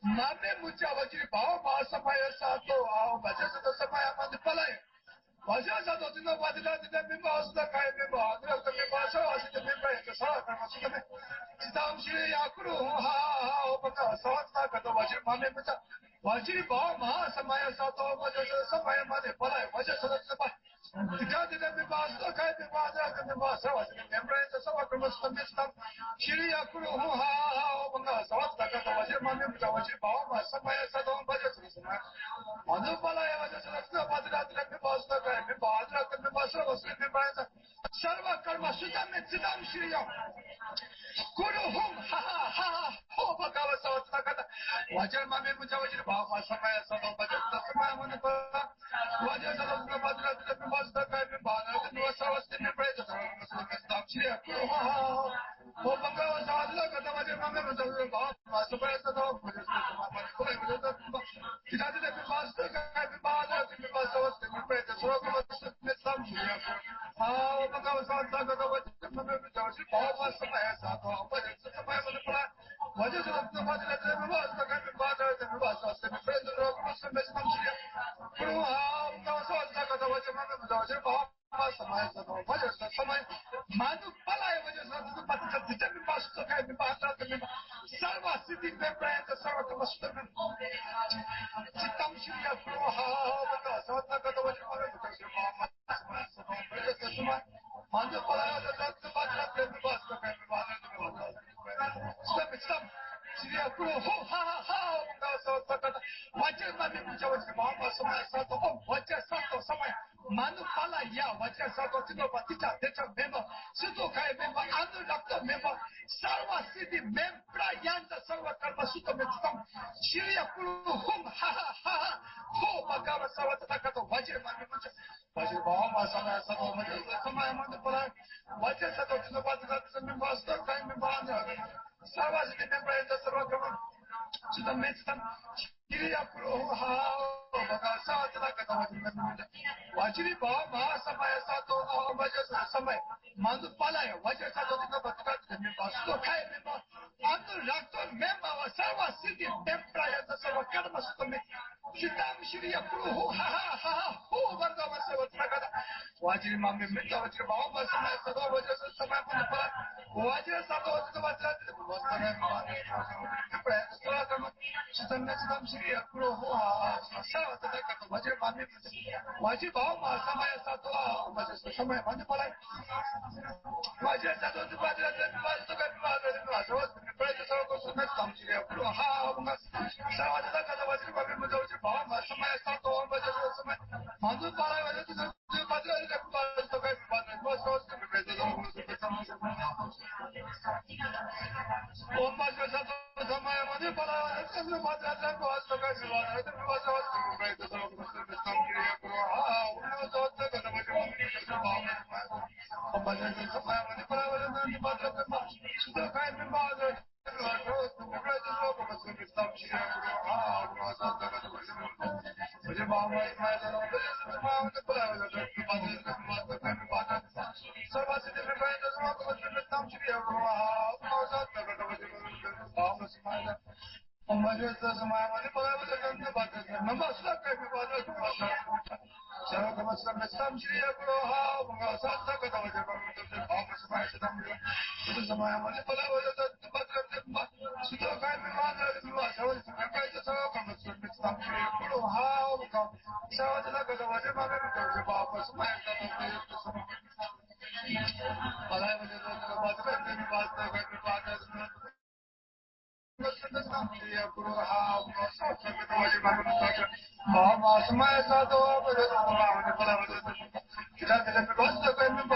Mame mucha wajiri bhava ma samaya sato ao bhaja sato samaya mani palaya. Bhaja sato dina vadila dina mimba asda kaya mimba adra ka mimba sawa sita mimba eka sawa karma sita me. Sitam shri yakuru ha ha o baka sawa sita kata wajiri mame mucha. Wajiri bhava ma samaya sato bhaja sato samaya mani palaya. Bhaja sato dina pa. Dina dina mimba asda kaya mimba adra ka mimba sawa sita mimba eka sawa karma sita me. Sitam shri yakuru ha ha o baka sawa sita kata wajiri mame mucha wajiri bhava ma samaya sato bhaja sato samaya. Manu palaya bhaja sato dina vadila dina mimba asda kaya mimba adra ka mimba sawa sita mimba eka sarva karma sita me. Sitam shri yakuru Guru hum ha ha ha ho bhagava savatna kata vajar mame mucha vajir bhava samaya sado vajar samaya mane pa vajar sado vadra dina vasta kai me bhana dina savasti me praise sarva sarva stapchri guru ha ha ho bhagava savatna kata vajar mame mucha vajir bhava samaya sado vajar samaya mane pa vajar kita dina vasta kai me bhana dina savasti me praise sarva sarva stapchri ha ho bhagava savatna kata vajar mame mucha vajir bhava samaya sado vajar samaya mane pa vajar sato vadra dina vasta kai me bhana dina savasti me praise sarva sarva stapchri guru ha ho bhagava savatna kata vajar mame mucha vajir bhava samaya sado vajar samaya manu palaya vajar sato patcha dina me basta kai me bhana dina sarva siddhi me praise sarva karma sutta Chitam Shriya Puroha Bhagava Savatna Kata Vajar Mame Mucha Vajir Bhava Samaya Sado Vajar Samaya Manu palaya vajar sato patcha dina me basta kai me bhana dina sarva Chitam Shriya Puroha ha ha ha Bhagava Savatna Kata vajar mame mucha vajir bhava samaya sado om vajar sato samaya manu palaya vajar sato dina patcha techa memba suto kai memba anu rakta memba sarva siddhi mem prayanta sarva karma sutta me. Chitam Shriya Puroha ha ha ha ho Bhagava Savatna Kata vajar mame mucha vajir bhava samaya sado vajar samaya manu palaya vajar sato dina patcha techa memba suto kai memba anu sarva siddhi mem prayanta sarva karma sutta me. Chitam Shriya Puroha Bhagava Savatna Kata vajar mame mucha vajiri bhava samaya sato aham vajar samaya manu palaya vajar sato dina patcha techa memba suto kai memba anu rakta memba sarva siddhi mem prayanta sarva karma sutta me. Chitam Shriya Puroha ha ha ha ho Bhagava Savatna Kata vajiri mame mucha vajir bhava samaya sato vajar samaya manu palaya vajar sato dina patcha techa memba suto kai memba anu prayanta sarva karma sutta me. Chitam Shriya Puroha Savatna Kata vajar mame vajir bhava samaya sato aham vajar samaya manu palaya vajar sato dina patcha techa memba suto kai memba anu prayanta sarva karma sutta me. Chitam Shriya Puroha Savatna Kata vajar mame mucha vajir bhava samaya sato aham vajar samaya manu palaya vajar dina patcha techa memba suto kai memba anu prayanta sarva om vajar sato samaya manu palaya vajar dina patcha techa memba suto kai memba anu prayanta sarva karma sutta me. Chitam Shriya Puroha Savatna Kata vajar mame mucha vajir bhava om vajar sato samaya manu palaya vajar dina patcha techa memba suto kai memba anu Om Vajar Samaya Mani Palaya Vajar Dina Patcha Techa Memba Suto Kai Memba Anu Sarva Karma Sutta Me. Chitam Shriya Puroha Bhagava Savatna Kata vajar mame mucha vajir bhava samaya Chitam Shriya Samaya Mani Palaya Vajar Dina Patcha Techa Memba Suto Kai Memba Anu Sarva Sarva Karma Sutta Me. Chitam Shriya Puroha Bhagava Savatna Kata vajar mame mucha vajir bhava samaya Chitam Palaya Vajar Dina Patcha Techa Memba Suto Kai Memba Anu Shriya Puroha Savatna Kata vajar mame mucha vajir bhava samaya sato vajar samaya manu palaya vajar kita techa memba suto kai memba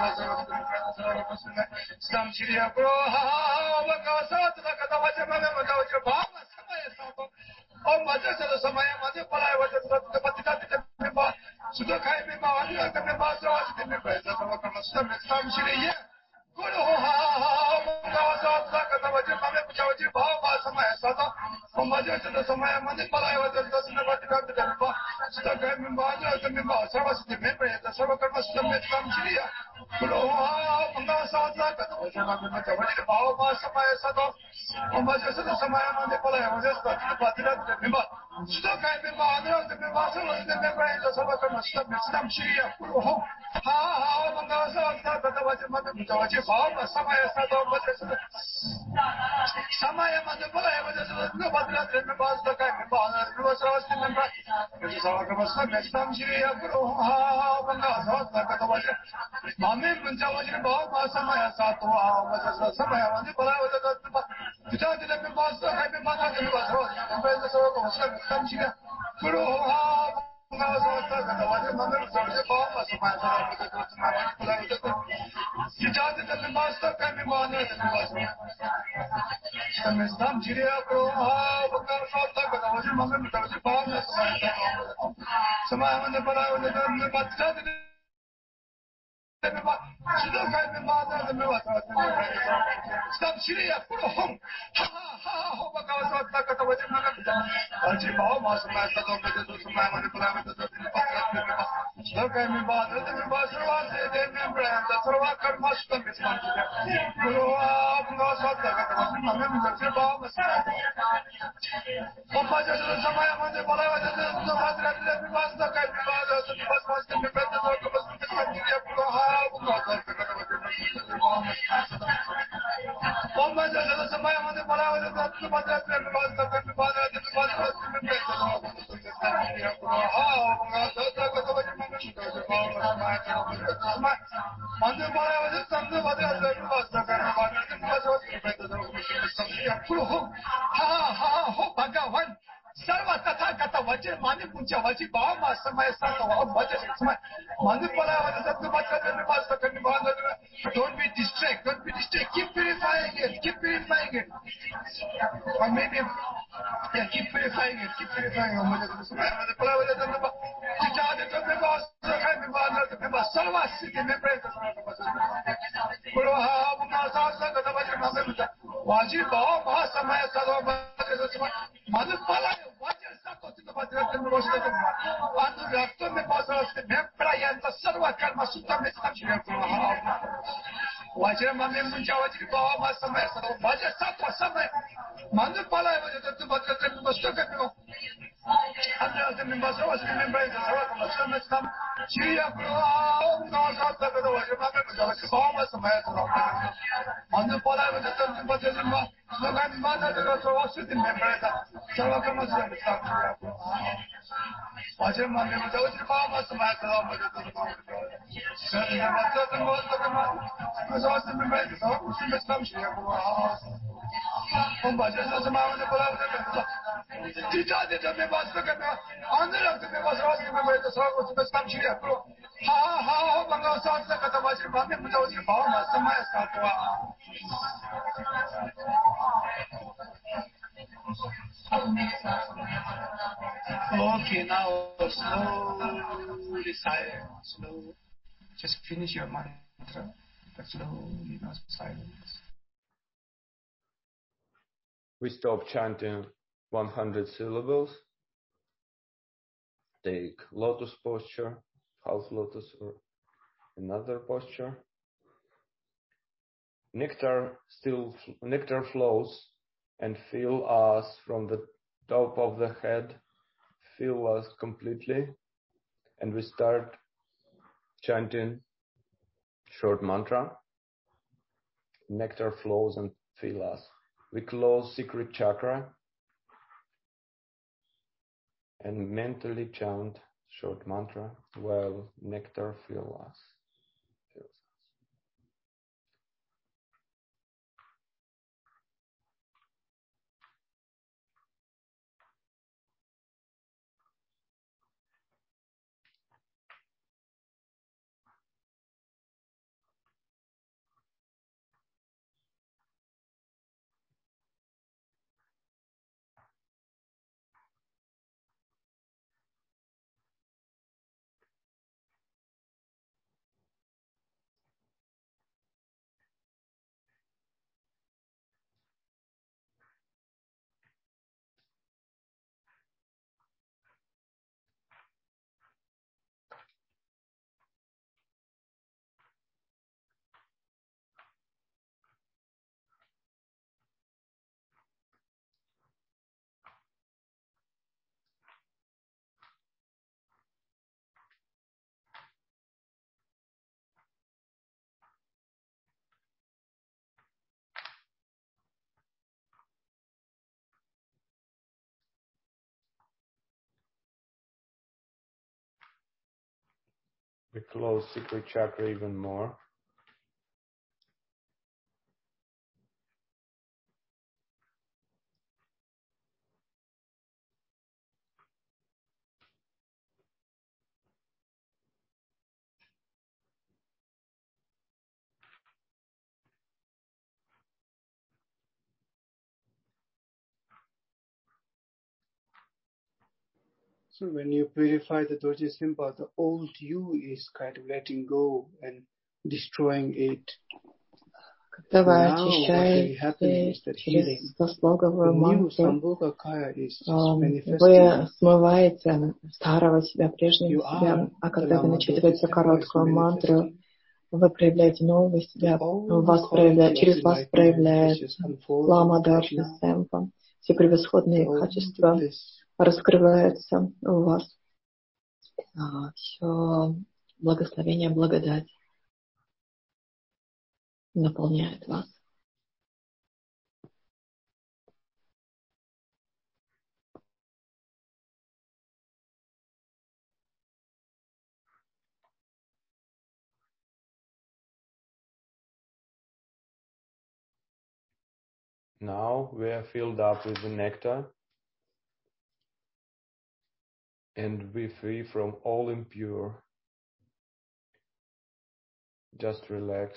Chitam Shriya Puroha Bhagava Savatna Kata vajar mame mucha vajir bhava samaya sato om vajar sato samaya manu palaya vajar dina patcha techa memba suto kai memba anu memba sarva siddhi memba sarva karma sutta me. Chitam Shriya Puroha Bhagava Savatna Kata vajar mame mucha vajir bhava samaya sato om vajar sato samaya manu palaya vajar dina patcha techa memba suto kai memba anu memba sarva siddhi memba sarva karma sutta me. Chitam Shriya Puroha Bunga Sata Katavajama Javadi Bhava Samaya Sato, Omajas Samaya Manipala, was just the Patila Bimba. Sudokai Bimba, Andra, the Bimba, the member in the Savaka Stam Shiria, Puro, Ha, Bunga Sata Katavajama Javaji Bhava Samaya Sato, Samaya Manipala, was just the Patila Bimba, the Kaimba, the Rosas, the member, which is our Stam Shiria, Puro, Ha, Bunga Sata Katavaja. Mame Munjawaji Bhava Samaya Sato, was a Samaya Manipala, the Tata Bimba, the Kaimba, the Rosas, the Samshira, Guru, Stop Syria, put a home. Ha ha, hope I was not talking about the Maji Bama, some master of the Mamma, the Palamas, the Look at me, bother the Basra, the member, the Trovaka must come with Manchia. Grow up, no Sata, the Bamas. Compajas of Samaya, the Palamas, the Madras, the Master, the Badas, the Basmas, the President of the Country of Bhagavan Sarva Tathagata Vajra Mani Punja Vaji Bhama Samaya Sata Vaja Samaya Manipala Don't be distracted, don't be distracted, keep purifying it, keep purifying it. Or maybe yeah, keep purifying it, keep purifying it. Wajib bawa bahasa maya sadwa Manupala Wajir Sato to the Madras Anu Rakto Mebasa Memprayanta Sarva Karma Sutta Mestamshia Wajir Mame Munjawaji Bawa Samaya Sato Wajir Sato Samaya Manupala was the Madras Mustoka Under the members of the members of the Sam Chia Pro Nasa Wajir Mame Bawa Samaya Manupala was the Madras Slogan Mother was the members Salakama Wajir Mame Munjawaji Bawa Samaya Okay, now slowly silence, slow. Just finish your mantra, but slowly, not silence. We stop chanting one hundred syllables. Take lotus posture, half lotus or another posture. Nectar still nectar flows and fill us from the top of the head, fill us completely, and we start chanting short mantra. Nectar flows and fill us. We close secret chakra and mentally chant short mantra while nectar fills us. we close secret chakra even more. So when you purify the Dorje Sempa, the old you is kind of letting go and destroying it. Когда вы очищаете через слоговую мантру, вы смываете старого себя, прежнего себя, а когда вы начитываете короткую мантру, вы проявляете нового себя, вас проявляет, через вас проявляется Лама Дорje Семпа. Все превосходные качества раскрываются у вас. Все благословение, благодать наполняет вас. Now we are filled up with the nectar and we free from all impure. Just relax.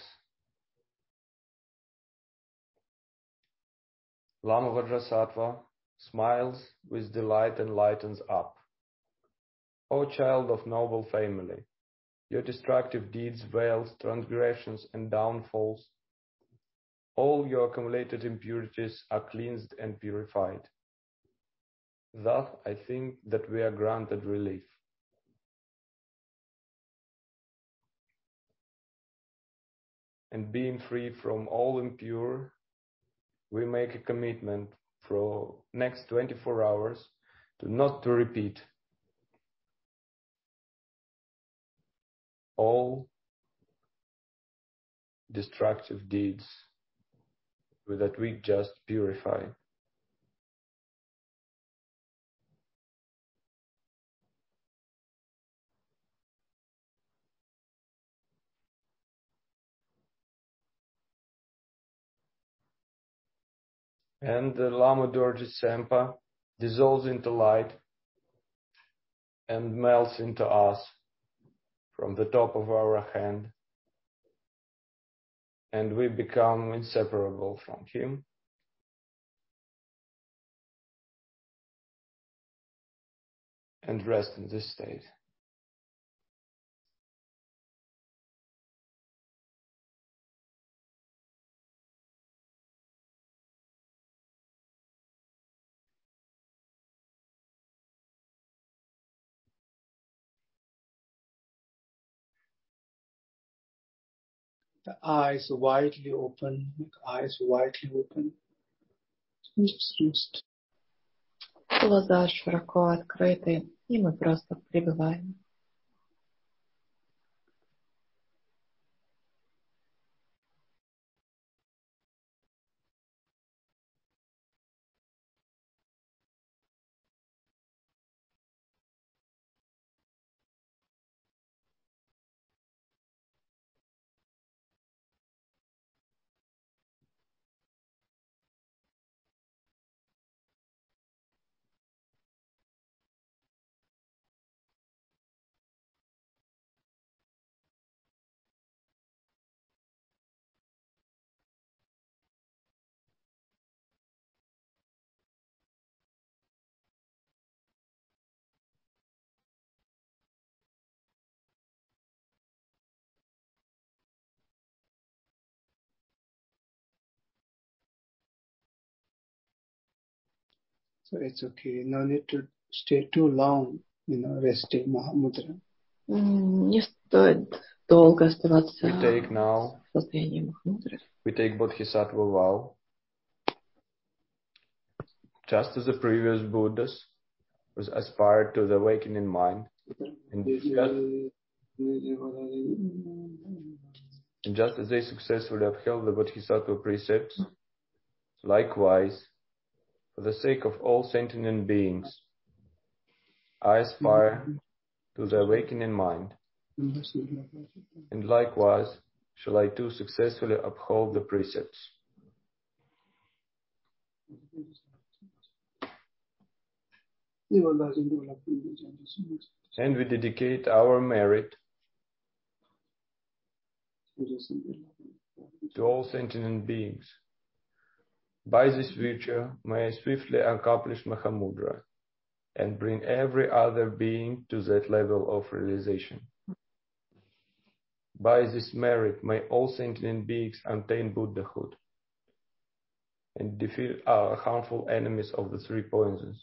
Lama Vajrasattva smiles with delight and lightens up. O child of noble family, your destructive deeds, veils, transgressions and downfalls, all your accumulated impurities are cleansed and purified. Thus, I think that we are granted relief. And being free from all impure, we make a commitment for next twenty-four hours to not to repeat all destructive deeds that we just purify. And the Lama Dorje Sempa dissolves into light and melts into us from the top of our hand. And we become inseparable from him. And rest in this state. The eyes widely open, eyes widely open. Just rest. Глаза широко открыты, и мы просто пребываем. So it's okay. No need to stay too long, you know, resting Mahamudra. Не стоит долго оставаться We take now, в состоянии Махамудры. We take Bodhisattva vow. Just as the previous Buddhas was aspired to the awakening mind, and just, and just as they successfully upheld the Bodhisattva precepts, likewise, for the sake of all sentient beings, I aspire to the awakening mind And likewise, shall I too successfully uphold the precepts. And we dedicate our merit to all sentient beings. By this virtue, may I swiftly accomplish Mahamudra and bring every other being to that level of realization. By this merit, may all sentient beings attain Buddhahood and defeat our harmful enemies of the three poisons.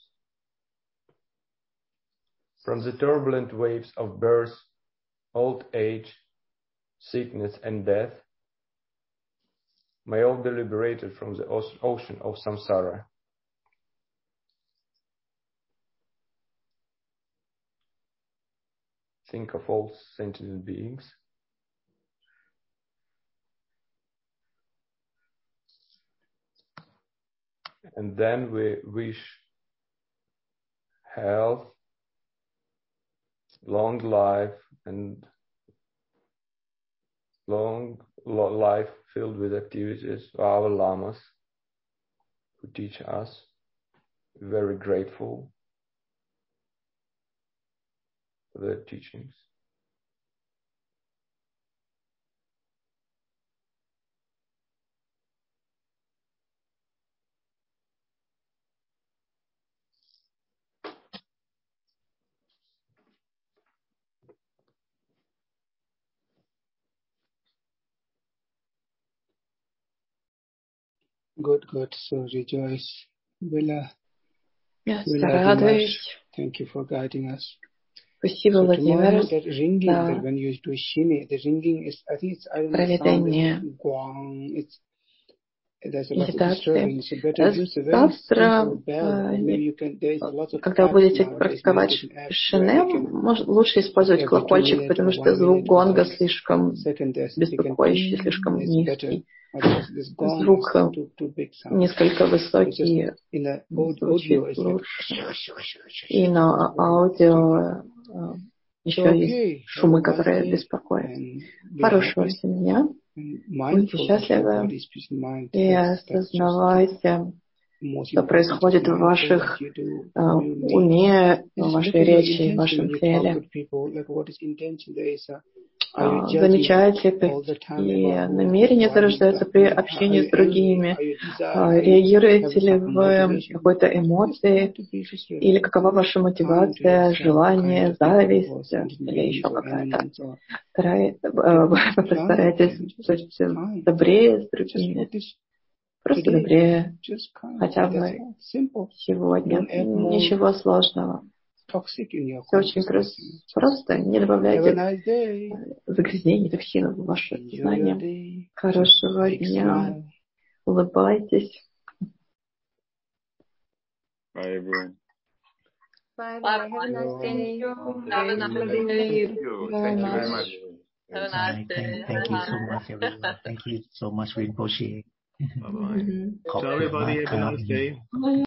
From the turbulent waves of birth, old age, sickness, and death, may all be liberated from the ocean of samsara. Think of all sentient beings. And then we wish health, long life, and long life filled with activities of our lamas who teach us. Very grateful for their teachings. Good, good. So rejoice. Villa, Я Villa радуюсь. Dimash, thank you for guiding us. Спасибо, So Владимир, tomorrow that ringing, за that when you do shini, the ringing is, I think it's, I don't know, sound проведение is guang, it's, there's a lot of disturbance. медитации. So better use a very Завтра, simple bell, or maybe you can, there's a lot of когда вы apps будете nowadays, практиковать meditation apps, where шинем, they can, может, лучше использовать every two колокольчик, minutes потому or что one звук minute or гонга thirty слишком seconds, they can беспокоящий, слишком ping, it's better. низкий. Otherwise, this gong Звук is too, too big sound. несколько It's just высокий, in the audio, звучит it's лучше. like... И на аудио еще Okay. есть шумы, которые беспокоят. Хорошего всем дня. Будьте счастливы и осознавайте, что происходит в ваших uh, уме, в вашей речи, в вашем теле. Uh, замечайте, какие намерения зарождаются при общении с другими. Uh, реагируете ли вы какой-то эмоцией, или какова ваша мотивация, желание, зависть или еще какая-то. Вы постарайтесь быть добрее с другими. Просто добрее, хотя бы сегодня. Ничего сложного. Все очень просто. Просто не добавляйте загрязнений, токсинов в ваше сознание. Хорошего дня. Улыбайтесь. Bye, everyone. Bye bye. Have a nice day. Have a nice day. Thank you. Thank you very much. Have a nice day. Thank you so much, everyone. Thank you so much, Rinpoche. Bye bye. Tell everybody have a nice day.